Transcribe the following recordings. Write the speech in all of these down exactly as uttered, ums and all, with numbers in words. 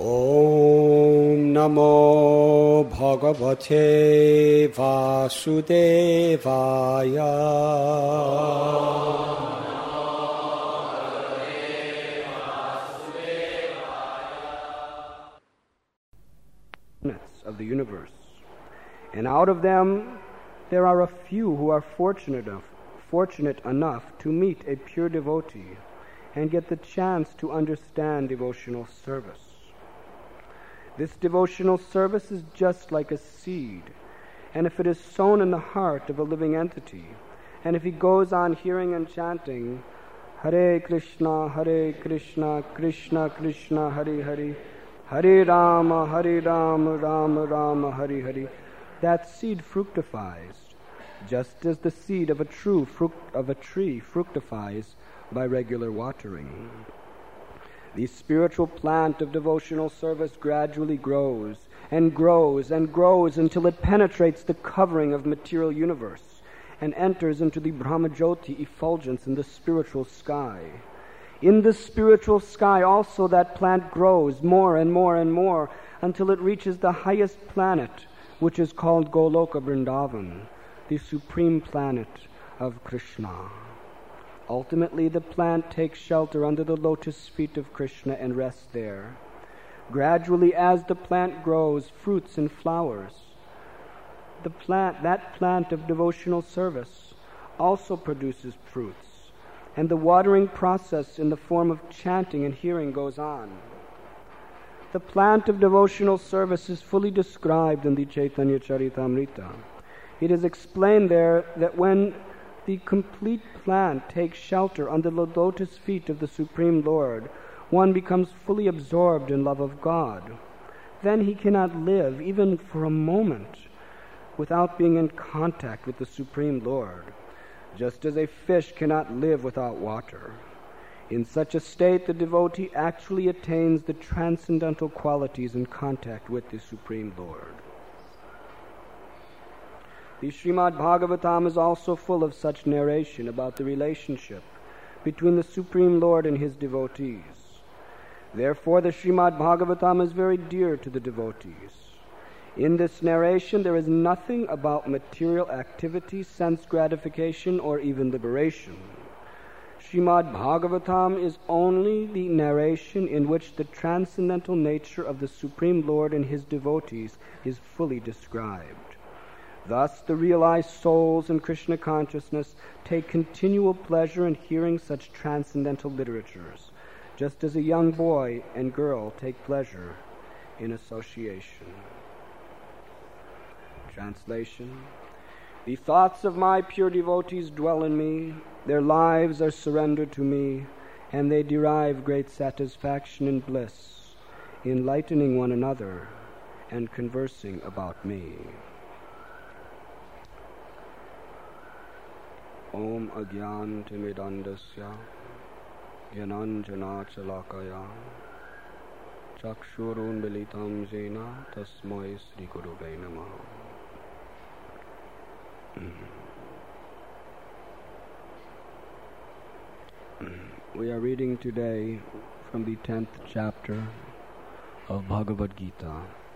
Om Namo Bhagavate Vasudevaya. Of the universe, and out of them there are a few who are fortunate enough, fortunate enough to meet a pure devotee and get the chance to understand devotional service. This devotional service is just like a seed, and if it is sown in the heart of a living entity, and if he goes on hearing and chanting Hare Krishna, Hare Krishna, Krishna Krishna, Hare Hare, Hare Rama, Hare Rama, Rama Rama, Hare Hare, that seed fructifies, just as the seed of a true fruct of a tree fructifies by regular watering. The spiritual plant of devotional service gradually grows and grows and grows until it penetrates the covering of material universe and enters into the Brahmajyoti effulgence in the spiritual sky. In the spiritual sky also that plant grows more and more and more until it reaches the highest planet, which is called Goloka Vrindavan, the supreme planet of Krishna. Ultimately, the plant takes shelter under the lotus feet of Krishna and rests there. Gradually, as the plant grows, fruits and flowers, the plant, that plant of devotional service also produces fruits, and the watering process in the form of chanting and hearing goes on. The plant of devotional service is fully described in the Chaitanya Charitamrita. It is explained there that when the complete plant takes shelter under the lotus feet of the Supreme Lord, one becomes fully absorbed in love of God. Then he cannot live, even for a moment, without being in contact with the Supreme Lord, just as a fish cannot live without water. In such a state, the devotee actually attains the transcendental qualities in contact with the Supreme Lord. The Srimad Bhagavatam is also full of such narration about the relationship between the Supreme Lord and his devotees. Therefore, the Srimad Bhagavatam is very dear to the devotees. In this narration, there is nothing about material activity, sense gratification, or even liberation. Srimad Bhagavatam is only the narration in which the transcendental nature of the Supreme Lord and his devotees is fully described. Thus, the realized souls in Krishna consciousness take continual pleasure in hearing such transcendental literatures, just as a young boy and girl take pleasure in association. Translation. The thoughts of my pure devotees dwell in me, their lives are surrendered to me, and they derive great satisfaction and bliss, enlightening one another and conversing about me. Om Agyan Timidandasya Gyananjana Chalakaya Chakshurun Militam Jena Tasmai Sri Gurave Namaha. We are reading today from the tenth chapter of Bhagavad Gita.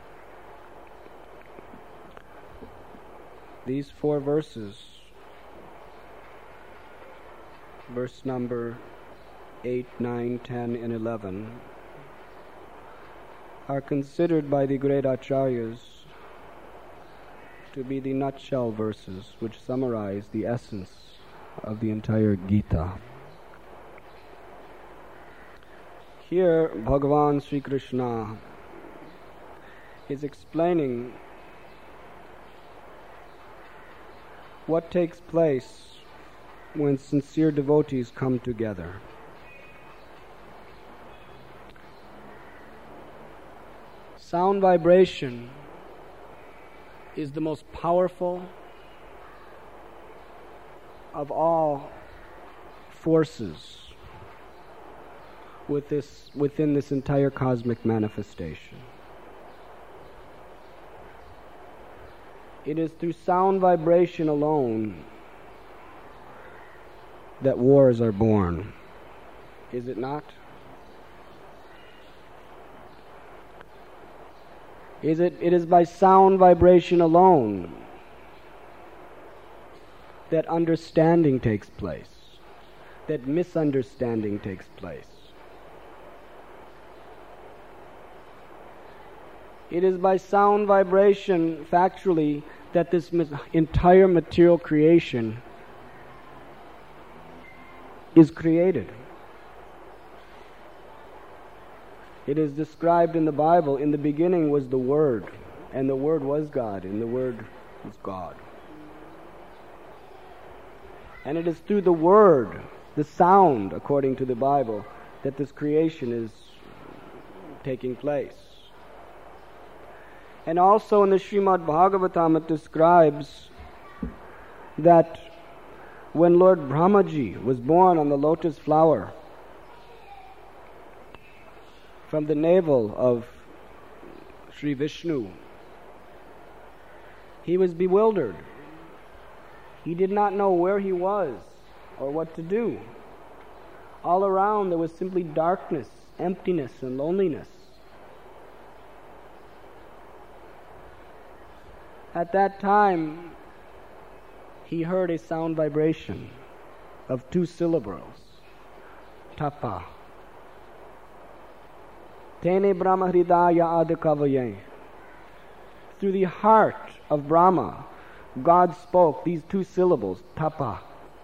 These four verses, verse number eight, nine, ten, and eleven, are considered by the great acharyas to be the nutshell verses which summarize the essence of the entire Gita. Here, Bhagavan Sri Krishna is explaining what takes place when sincere devotees come together. Sound vibration is the most powerful of all forces with this, within this entire cosmic manifestation. It is through sound vibration alone that wars are born. Is it not? Is it, it is by sound vibration alone that understanding takes place, that misunderstanding takes place. It is by sound vibration, factually, that this entire material creation is created. It is described in the Bible, in the beginning was the Word, and the Word was God, and the Word was God. And it is through the Word, the sound, according to the Bible, that this creation is taking place. And also in the Srimad Bhagavatam it describes that when Lord Brahmaji was born on the lotus flower from the navel of Sri Vishnu, he was bewildered. He did not know where he was or what to do. All around there was simply darkness, emptiness, and loneliness. At that time, he heard a sound vibration of two syllables, tapa. Tene Brahma Hridaya Adikavaye. Through the heart of Brahma, God spoke these two syllables, tapa.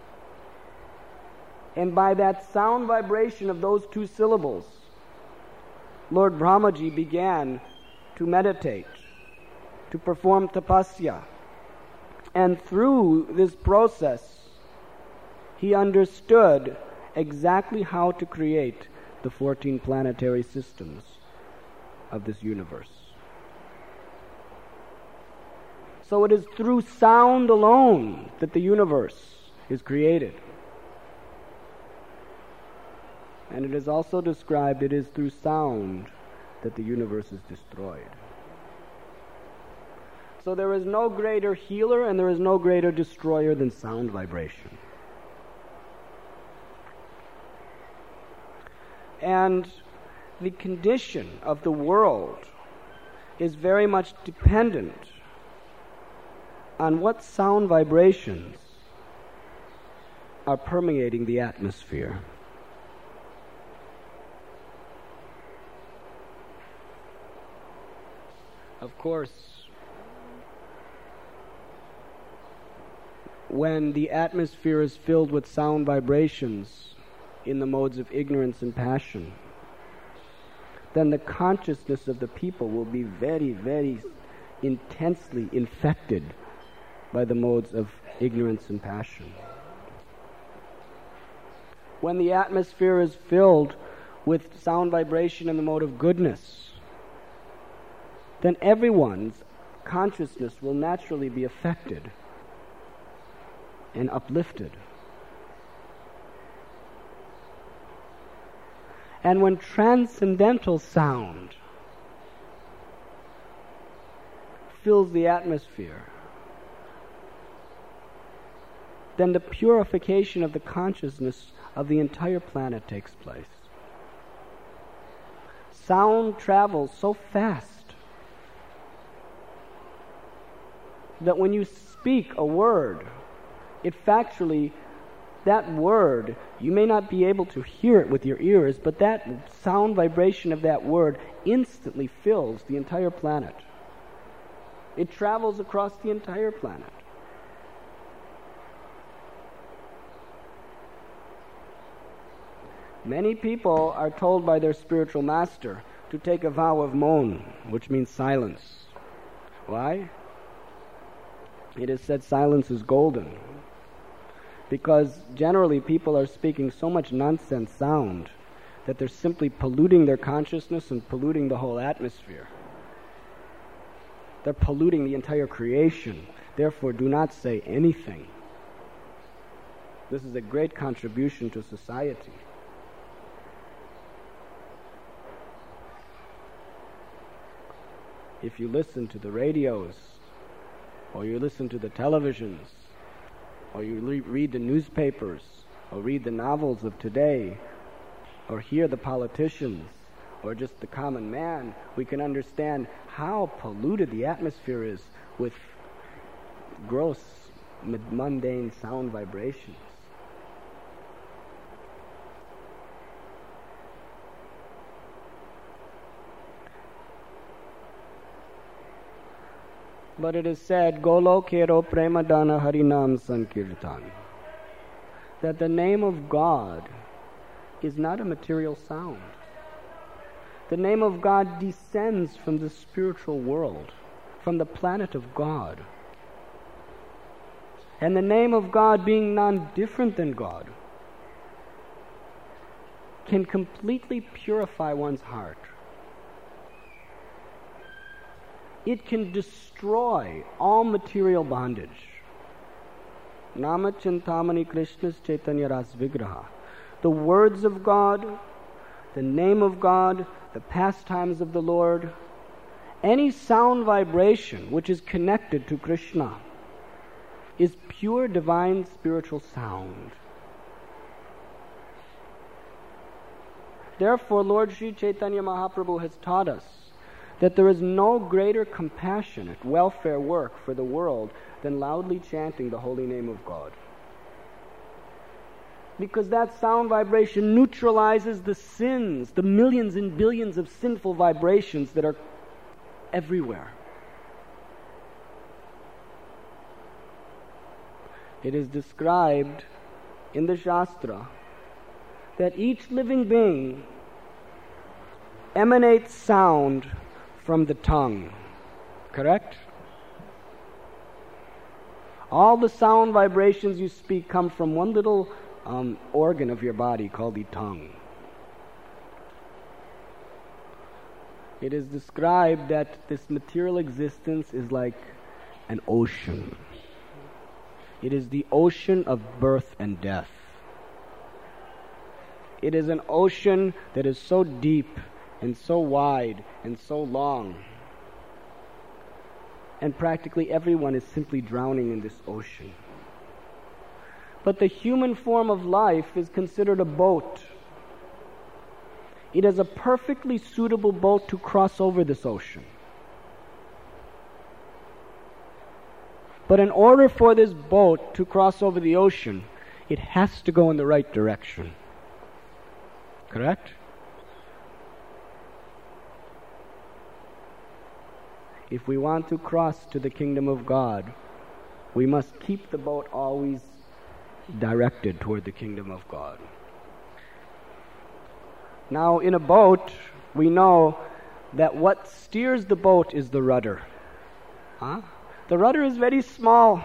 And by that sound vibration of those two syllables, Lord Brahmaji began to meditate, to perform tapasya. And through this process, he understood exactly how to create the fourteen planetary systems of this universe. So it is through sound alone that the universe is created. And it is also described, it is through sound that the universe is destroyed. So there is no greater healer and there is no greater destroyer than sound vibration. And the condition of the world is very much dependent on what sound vibrations are permeating the atmosphere. Of course, when the atmosphere is filled with sound vibrations in the modes of ignorance and passion, then the consciousness of the people will be very, very intensely infected by the modes of ignorance and passion. When the atmosphere is filled with sound vibration in the mode of goodness, then everyone's consciousness will naturally be affected and uplifted. And when transcendental sound fills the atmosphere, then the purification of the consciousness of the entire planet takes place. Sound travels so fast that when you speak a word, it factually, that word, you may not be able to hear it with your ears, but that sound vibration of that word instantly fills the entire planet. It travels across the entire planet. Many people are told by their spiritual master to take a vow of Maun, which means silence. Why? It is said silence is golden. Because generally people are speaking so much nonsense sound that they're simply polluting their consciousness and polluting the whole atmosphere. They're polluting the entire creation. Therefore, do not say anything. This is a great contribution to society. If you listen to the radios, or you listen to the televisions, or you le- read the newspapers, or read the novels of today, or hear the politicians, or just the common man, we can understand how polluted the atmosphere is with gross, mundane sound vibrations. But it is said, Golokero Premadana Harinam Sankirtan, that the name of God is not a material sound. The name of God descends from the spiritual world, from the planet of God. And the name of God, being non-different than God, can completely purify one's heart. It can destroy all material bondage. Nama Chintamani Krishna's Chaitanya Ras Vigraha. The words of God, the name of God, the pastimes of the Lord, any sound vibration which is connected to Krishna is pure divine spiritual sound. Therefore, Lord Sri Chaitanya Mahaprabhu has taught us that there is no greater compassionate welfare work for the world than loudly chanting the holy name of God. Because that sound vibration neutralizes the sins, the millions and billions of sinful vibrations that are everywhere. It is described in the Shastra that each living being emanates sound from the tongue. Correct? All the sound vibrations you speak come from one little um, organ of your body called the tongue. It is described that this material existence is like an ocean. It is the ocean of birth and death. It is an ocean that is so deep and so wide and so long. And practically everyone is simply drowning in this ocean. But the human form of life is considered a boat. It is a perfectly suitable boat to cross over this ocean. But in order for this boat to cross over the ocean, it has to go in the right direction. Correct? If we want to cross to the kingdom of God, we must keep the boat always directed toward the kingdom of God. Now, in a boat, we know that what steers the boat is the rudder. Huh? The rudder is very small.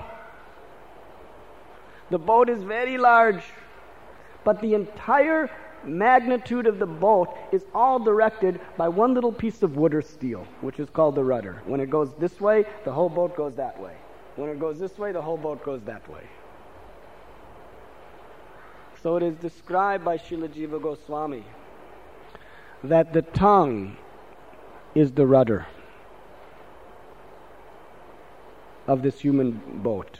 The boat is very large. But the entire magnitude of the boat is all directed by one little piece of wood or steel, which is called the rudder. When it goes this way, the whole boat goes that way. When it goes this way, the whole boat goes that way. So it is described by Srila Jiva Goswami that the tongue is the rudder of this human boat.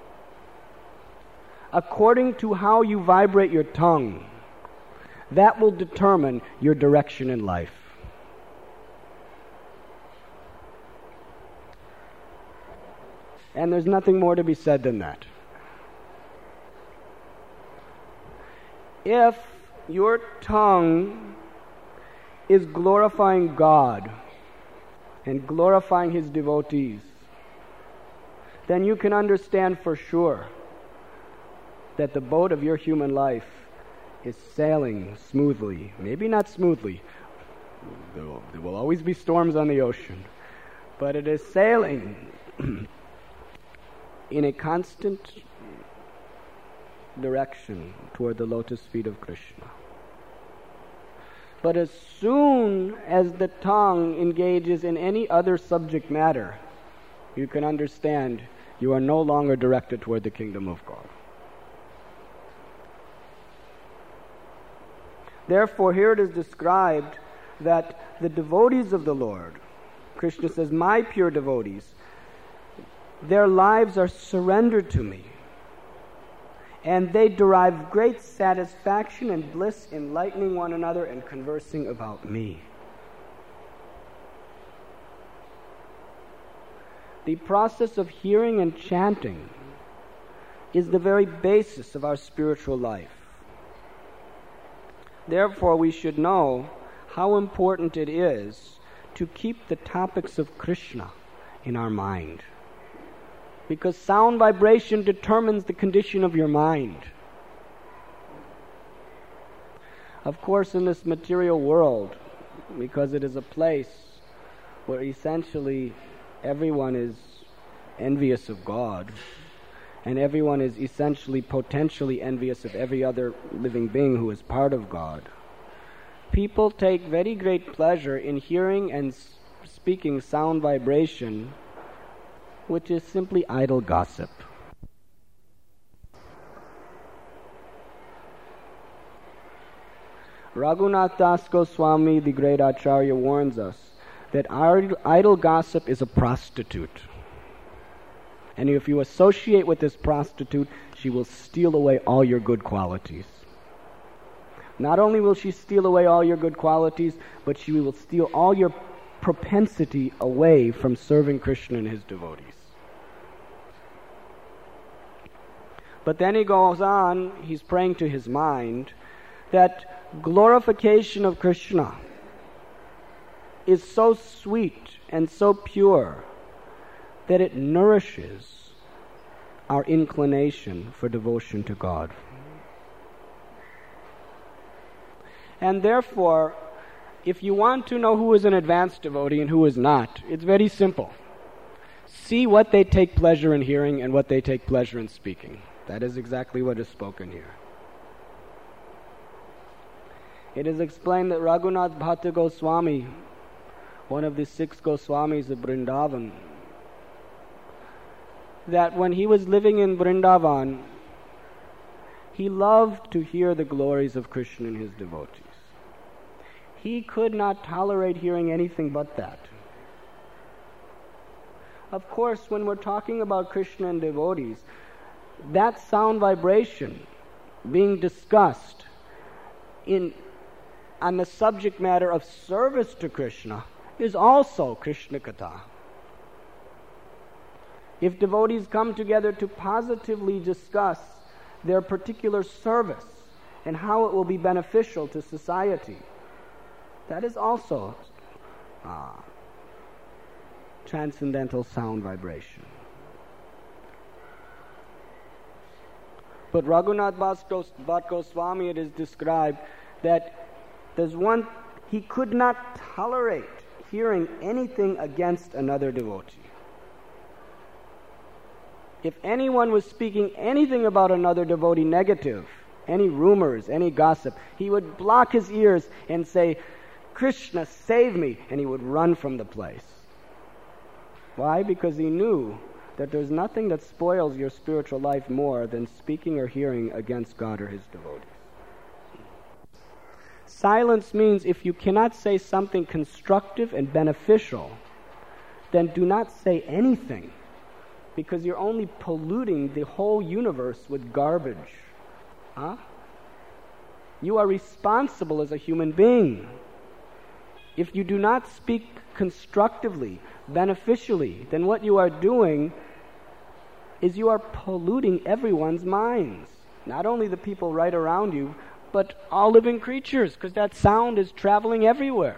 According to how you vibrate your tongue, that will determine your direction in life. And there's nothing more to be said than that. If your tongue is glorifying God and glorifying His devotees, then you can understand for sure that the boat of your human life is sailing smoothly. Maybe not smoothly. There will, there will always be storms on the ocean. But it is sailing in a constant direction toward the lotus feet of Krishna. But as soon as the tongue engages in any other subject matter, you can understand you are no longer directed toward the kingdom of God. Therefore, here it is described that the devotees of the Lord, Krishna says, my pure devotees, their lives are surrendered to me, and they derive great satisfaction and bliss enlightening one another and conversing about me. The process of hearing and chanting is the very basis of our spiritual life. Therefore, we should know how important it is to keep the topics of Krishna in our mind. Because sound vibration determines the condition of your mind. Of course, in this material world, because it is a place where essentially everyone is envious of God, and everyone is essentially potentially envious of every other living being who is part of God, people take very great pleasure in hearing and speaking sound vibration, which is simply idle gossip. Raghunath Das Goswami, the great Acharya, warns us that idle gossip is a prostitute. And if you associate with this prostitute, she will steal away all your good qualities. Not only will she steal away all your good qualities, but she will steal all your propensity away from serving Krishna and his devotees. But then he goes on, he's praying to his mind, that glorification of Krishna is so sweet and so pure that it nourishes our inclination for devotion to God. And therefore, if you want to know who is an advanced devotee and who is not, it's very simple. See what they take pleasure in hearing and what they take pleasure in speaking. That is exactly what is spoken here. It is explained that Raghunath Bhatta Goswami, one of the six Goswamis of Vrindavan, that when he was living in Vrindavan, he loved to hear the glories of Krishna and his devotees. He could not tolerate hearing anything but that. Of course, when we're talking about Krishna and devotees, that sound vibration being discussed in on the subject matter of service to Krishna is also Krishna Katha. If devotees come together to positively discuss their particular service and how it will be beneficial to society, that is also uh, transcendental sound vibration. But Raghunath Bhatta Goswami, it is described that there's one, he could not tolerate hearing anything against another devotee. If anyone was speaking anything about another devotee negative, any rumors, any gossip, he would block his ears and say, "Krishna, save me," and he would run from the place. Why? Because he knew that there's nothing that spoils your spiritual life more than speaking or hearing against God or his devotees. Silence means if you cannot say something constructive and beneficial, then do not say anything, because you're only polluting the whole universe with garbage. Huh? You are responsible as a human being. If you do not speak constructively, beneficially, then what you are doing is you are polluting everyone's minds. Not only the people right around you, but all living creatures, because that sound is traveling everywhere.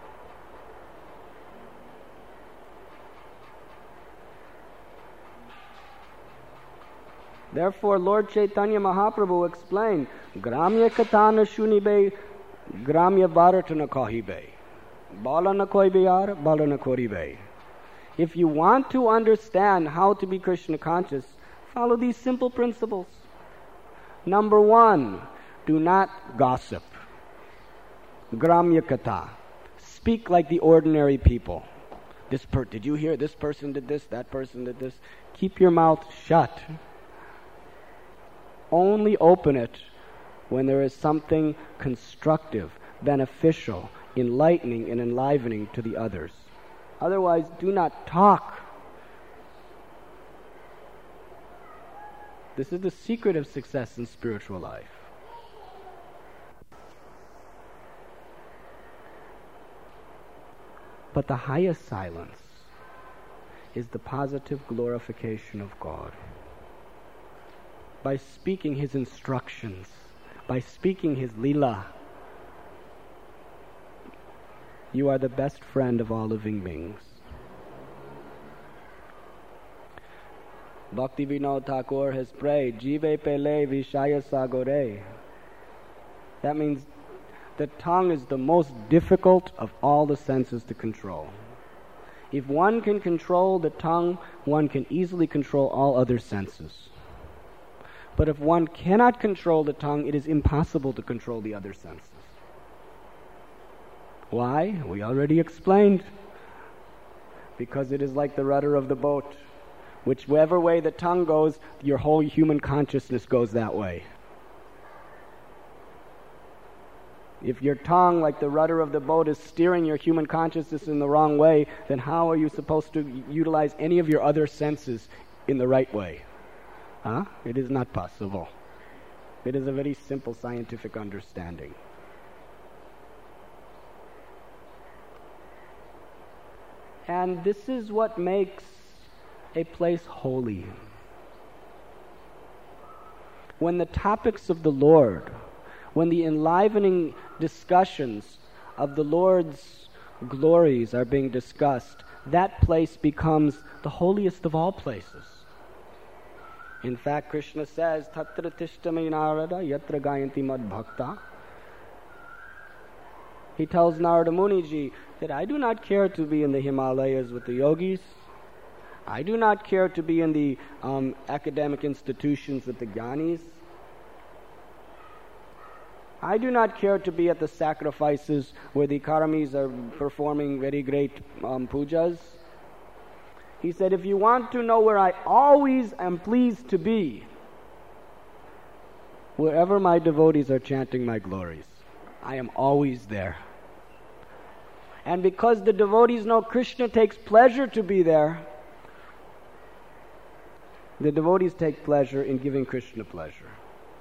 Therefore, Lord Chaitanya Mahaprabhu explained, Gramya katana shunibe, Gramya varatana kahibe. Bala na koi biyar, bala na koribe. If you want to understand how to be Krishna conscious, follow these simple principles. Number one, do not gossip. Gramya katha. Speak like the ordinary people. This per- did you hear? This person did this, that person did this. Keep your mouth shut. Only open it when there is something constructive, beneficial, enlightening, and enlivening to the others. Otherwise, do not talk. This is the secret of success in spiritual life. But the highest silence is the positive glorification of God. By speaking His instructions, by speaking His lila, you are the best friend of all living beings. Bhaktivinoda Thakur has prayed, Jive pele vishaya sagore. That means the tongue is the most difficult of all the senses to control. If one can control the tongue, one can easily control all other senses. But if one cannot control the tongue, it is impossible to control the other senses. Why? We already explained. Because it is like the rudder of the boat. Whichever way the tongue goes, your whole human consciousness goes that way. If your tongue, like the rudder of the boat, is steering your human consciousness in the wrong way, then how are you supposed to utilize any of your other senses in the right way? Huh? It is not possible. It is a very simple scientific understanding. And this is what makes a place holy. When the topics of the Lord, when the enlivening discussions of the Lord's glories are being discussed, that place becomes the holiest of all places. In fact, Krishna says, Tatra tishtami narada yatra gayanti mad bhakta. He tells Narada Muniji that I do not care to be in the Himalayas with the yogis. I do not care to be in the um, academic institutions with the Gyanis. I do not care to be at the sacrifices where the Karamis are performing very great um, pujas. He said, if you want to know where I always am pleased to be, wherever my devotees are chanting my glories, I am always there. And because the devotees know Krishna takes pleasure to be there, the devotees take pleasure in giving Krishna pleasure.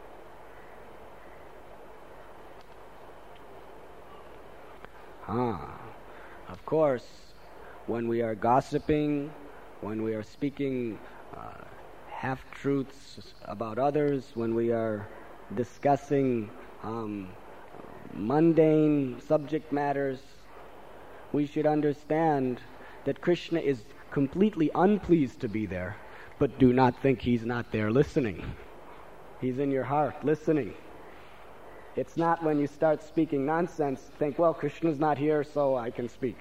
Ah, of course, when we are gossiping, when we are speaking uh, half-truths about others, when we are discussing um, mundane subject matters, we should understand that Krishna is completely unpleased to be there, but do not think He's not there listening. He's in your heart listening. It's not when you start speaking nonsense, think, well, Krishna's not here, so I can speak.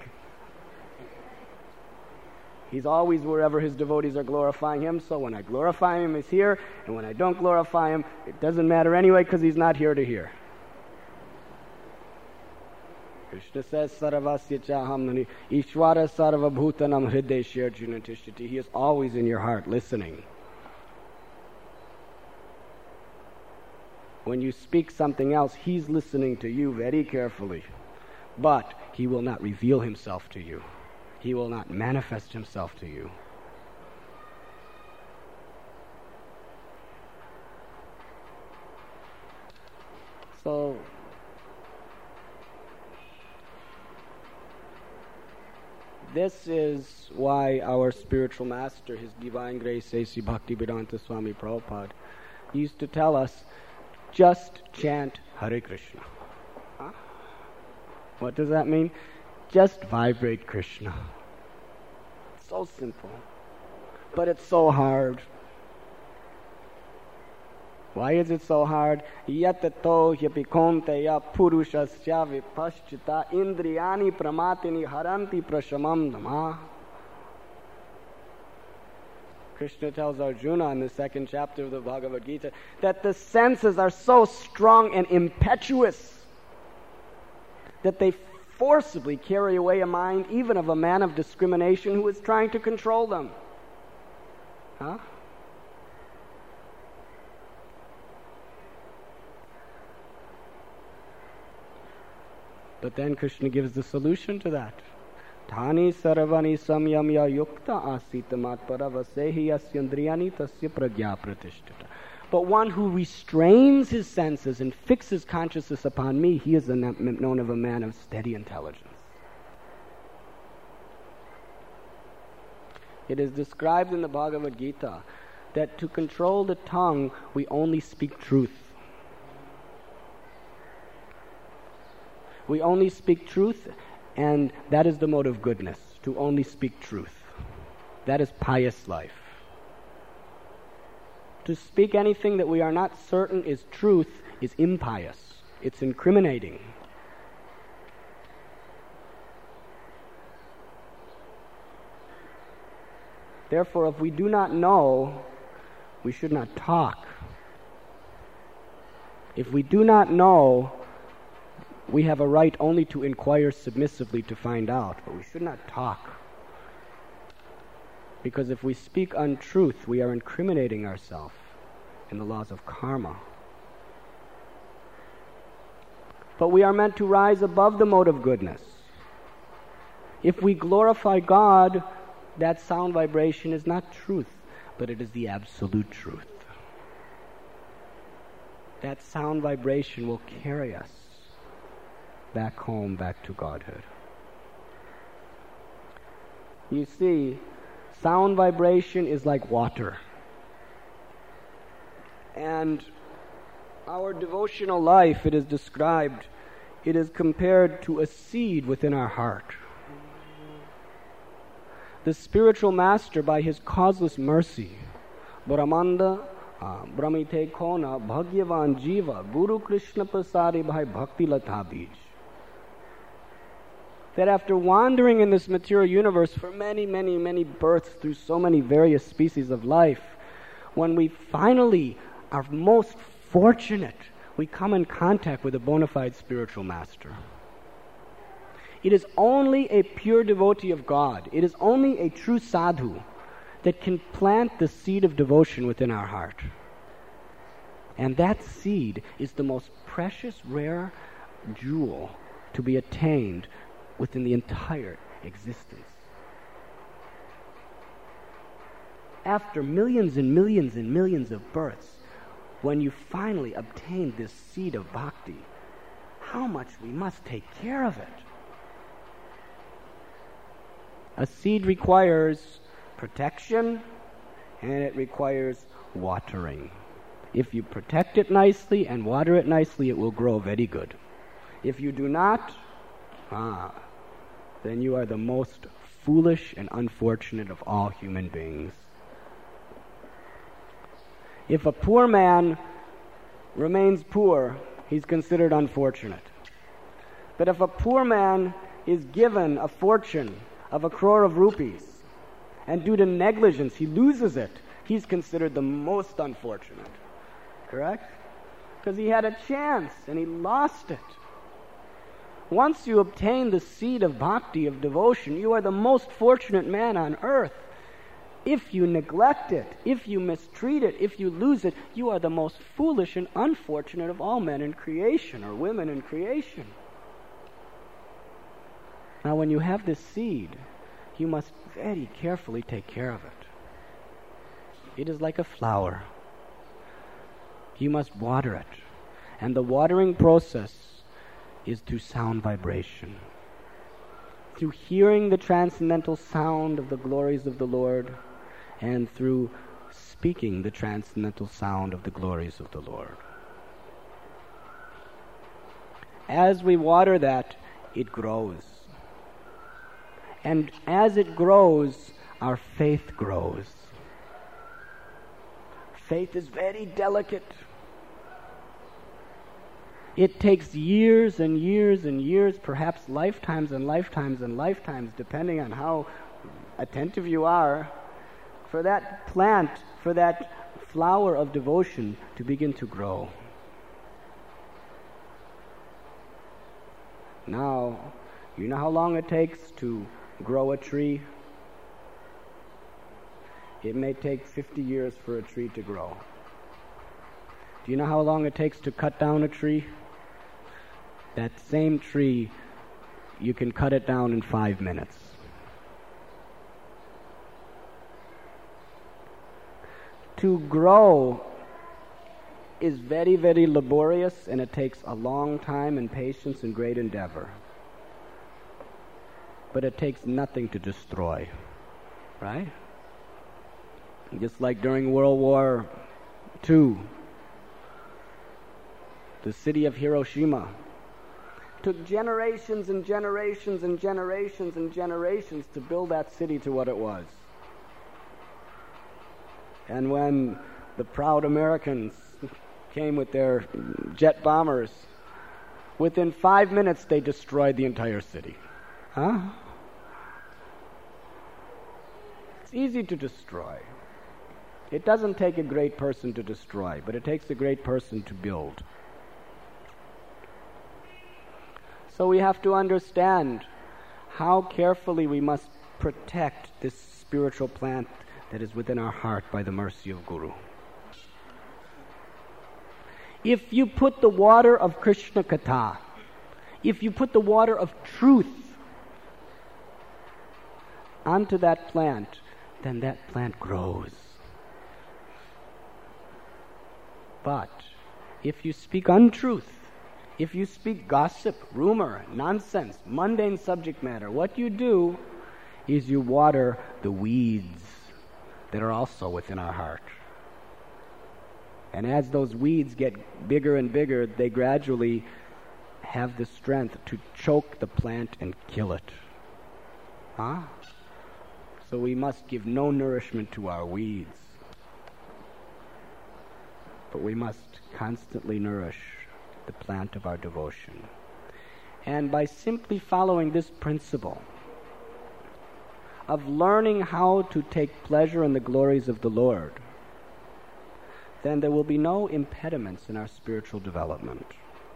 He's always wherever His devotees are glorifying Him, so when I glorify Him, He's here, and when I don't glorify Him, it doesn't matter anyway because He's not here to hear. Krishna says, Saravasya Chahamnani, Ishvara Sarva Bhutanam Hrideshya Arjuna Tishtati. He is always in your heart, listening. When you speak something else, He's listening to you very carefully. But He will not reveal Himself to you. He will not manifest Himself to you. So, this is why our spiritual master, His Divine Grace, A C Bhaktivedanta Swami Prabhupada, used to tell us, just chant Hare Krishna. Huh? What does that mean? Just vibrate Krishna. It's so simple. But it's so hard. Why is it so hard? Yatato hyapikonteya purushasya vipaschita indriyani pramatini haranti prashamam nama. Krishna tells Arjuna in the second chapter of the Bhagavad Gita that the senses are so strong and impetuous that they forcibly carry away a mind even of a man of discrimination who is trying to control them. Huh? But then Krishna gives the solution to that. Thani saravani samyamya yukta asitamat paravasehi asyandriyani tasya pragya pratishtita. But one who restrains his senses and fixes consciousness upon me, he is known of a man of steady intelligence. It is described in the Bhagavad Gita that to control the tongue, we only speak truth. We only speak truth, and that is the mode of goodness, to only speak truth. That is pious life. To speak anything that we are not certain is truth is impious. It's incriminating. Therefore, if we do not know, we should not talk. If we do not know, we have a right only to inquire submissively to find out, but we should not talk. Because if we speak untruth, we are incriminating ourselves in the laws of karma. But we are meant to rise above the mode of goodness. If we glorify God, that sound vibration is not truth, but it is the absolute truth. That sound vibration will carry us back home, back to Godhood. You see, sound vibration is like water. And our devotional life, it is described, it is compared to a seed within our heart. The spiritual master, by his causeless mercy, Brahmanda, Brahmite Kona, Bhagyavan Jiva, Guru Krishna Prasadi Bhai Bhakti Lata Bij, that after wandering in this material universe for many, many, many births through so many various species of life, when we finally are most fortunate, we come in contact with a bona fide spiritual master. It is only a pure devotee of God, it is only a true sadhu that can plant the seed of devotion within our heart. And that seed is the most precious, rare jewel to be attained within the entire existence. After millions and millions and millions of births, when you finally obtain this seed of bhakti, how much we must take care of it. A seed requires protection, and it requires watering. If you protect it nicely and water it nicely, it will grow very good. If you do not, ah, then you are the most foolish and unfortunate of all human beings. If a poor man remains poor, he's considered unfortunate. But if a poor man is given a fortune of a crore of rupees, and due to negligence he loses it, he's considered the most unfortunate. Correct? Because he had a chance and he lost it. Once you obtain the seed of bhakti, of devotion, you are the most fortunate man on earth. If you neglect it, if you mistreat it, if you lose it, you are the most foolish and unfortunate of all men in creation, or women in creation. Now, when you have this seed, you must very carefully take care of it. It is like a flower. You must water it. And the watering process is through sound vibration. Through hearing the transcendental sound of the glories of the Lord, and through speaking the transcendental sound of the glories of the Lord. As we water that, it grows. And as it grows, our faith grows. Faith is very delicate. It takes years and years and years, perhaps lifetimes and lifetimes and lifetimes, depending on how attentive you are, for that plant, for that flower of devotion to begin to grow. Now, you know how long it takes to grow a tree? It may take fifty years for a tree to grow. Do you know how long it takes to cut down a tree? That same tree, you can cut it down in five minutes. To grow is very, very laborious, and it takes a long time and patience and great endeavor. But it takes nothing to destroy, right? Just like during World War Two, the city of Hiroshima took generations and generations and generations and generations to build that city to what it was. And when the proud Americans came with their jet bombers, within five minutes they destroyed the entire city. Huh? It's easy to destroy. It doesn't take a great person to destroy, but it takes a great person to build. So we have to understand how carefully we must protect this spiritual plant that is within our heart by the mercy of Guru. If you put the water of Krishna Katha, if you put the water of truth onto that plant, then that plant grows. But if you speak untruth, if you speak gossip, rumor, nonsense, mundane subject matter, what you do is you water the weeds that are also within our heart. And as those weeds get bigger and bigger, they gradually have the strength to choke the plant and kill it. Huh? So we must give no nourishment to our weeds, but we must constantly nourish the plant of our devotion. And by simply following this principle of learning how to take pleasure in the glories of the Lord, then there will be no impediments in our spiritual development.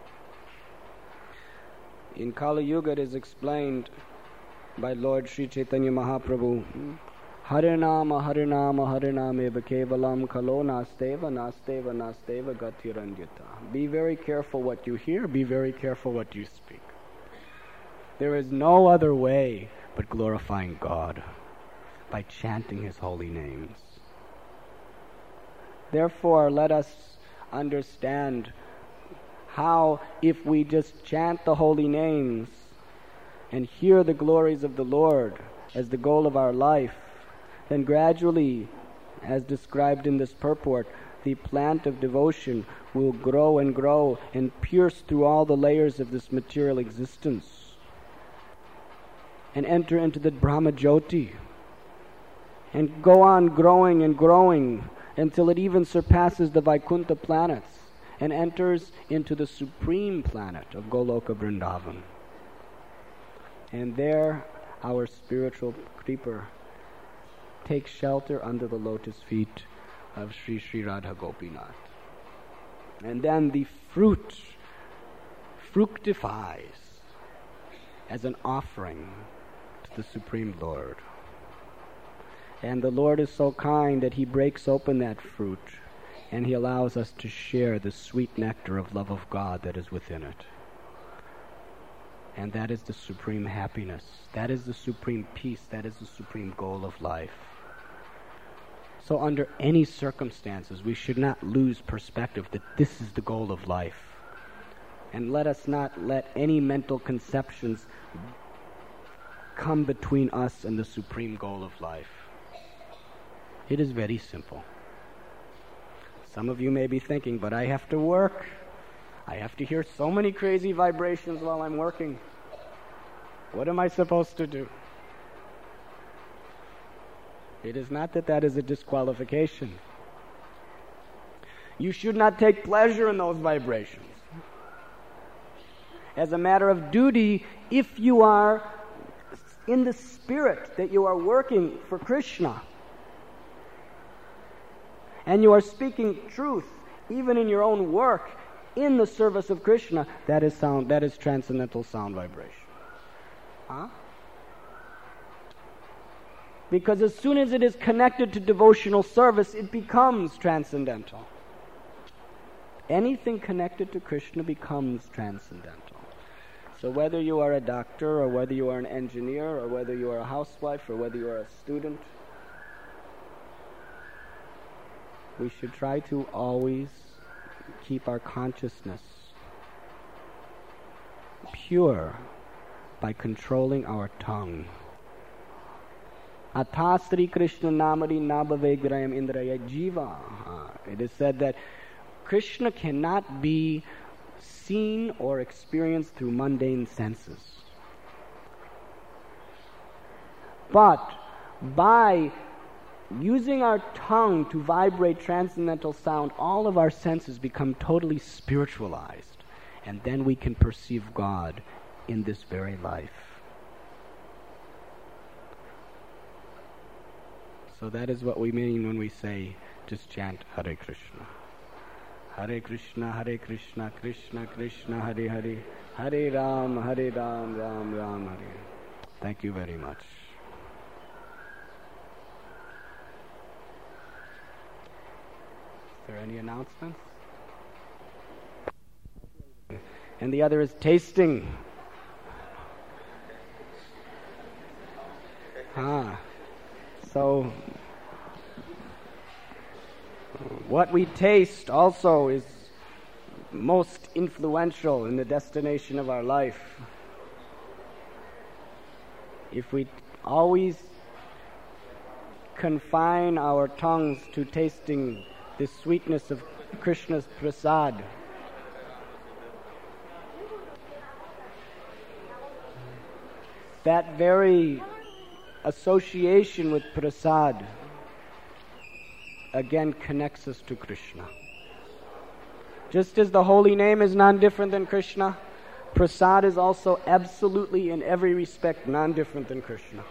In Kali Yuga it is explained by Lord Sri Chaitanya Mahaprabhu, Harinama Harinama Harinameva Kevalam Kalo Nasteva Nasteva Nasteva Gatirandita. Be very careful what you hear, be very careful what you speak. There is no other way but glorifying God by chanting His holy names. Therefore, let us understand how, if we just chant the holy names and hear the glories of the Lord as the goal of our life, then gradually, as described in this purport, the plant of devotion will grow and grow and pierce through all the layers of this material existence and enter into the Brahma Jyoti and go on growing and growing until it even surpasses the Vaikuntha planets and enters into the supreme planet of Goloka Vrindavan. And there our spiritual creeper takes shelter under the lotus feet of Sri Sri Radha Gopinath. And then the fruit fructifies as an offering to the Supreme Lord. And the Lord is so kind that He breaks open that fruit and He allows us to share the sweet nectar of love of God that is within it. And that is the supreme happiness. That is the supreme peace. That is the supreme goal of life. So under any circumstances, we should not lose perspective that this is the goal of life. And let us not let any mental conceptions come between us and the supreme goal of life. It is very simple. Some of you may be thinking, but I have to work. I have to hear so many crazy vibrations while I'm working. What am I supposed to do? It is not that that is a disqualification. You should not take pleasure in those vibrations. As a matter of duty, if you are in the spirit that you are working for Krishna, and you are speaking truth, even in your own work, in the service of Krishna, that is sound, that is transcendental sound vibration. Huh? Because as soon as it is connected to devotional service, it becomes transcendental. Anything connected to Krishna becomes transcendental. So whether you are a doctor, or whether you are an engineer, or whether you are a housewife, or whether you are a student, we should try to always keep our consciousness pure by controlling our tongue. Atha Sri Krishna Namari Nabhavegrayam Indraya Jiva. It is said that Krishna cannot be seen or experienced through mundane senses. But by using our tongue to vibrate transcendental sound, all of our senses become totally spiritualized, and then we can perceive God in this very life. So that is what we mean when we say, just chant Hare Krishna. Hare Krishna, Hare Krishna, Krishna Krishna, Hare Hare, Hare Ram, Hare Ram, Ram Ram, Hare. Thank you very much. Is there any announcements? And the other is tasting. Ah, so what we taste also is most influential in the destination of our life. If we always confine our tongues to tasting the sweetness of Krishna's prasad, that very association with prasad again connects us to Krishna. Just as the holy name is non-different than Krishna, prasad is also absolutely in every respect non-different than Krishna.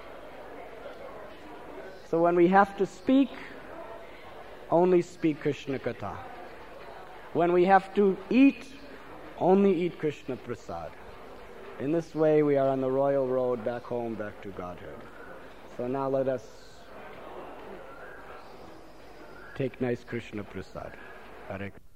So when we have to speak, only speak Krishna Katha. When we have to eat, only eat Krishna prasad. In this way we are on the royal road back home, back to Godhead. So now let us take nice Krishna prasad. Hare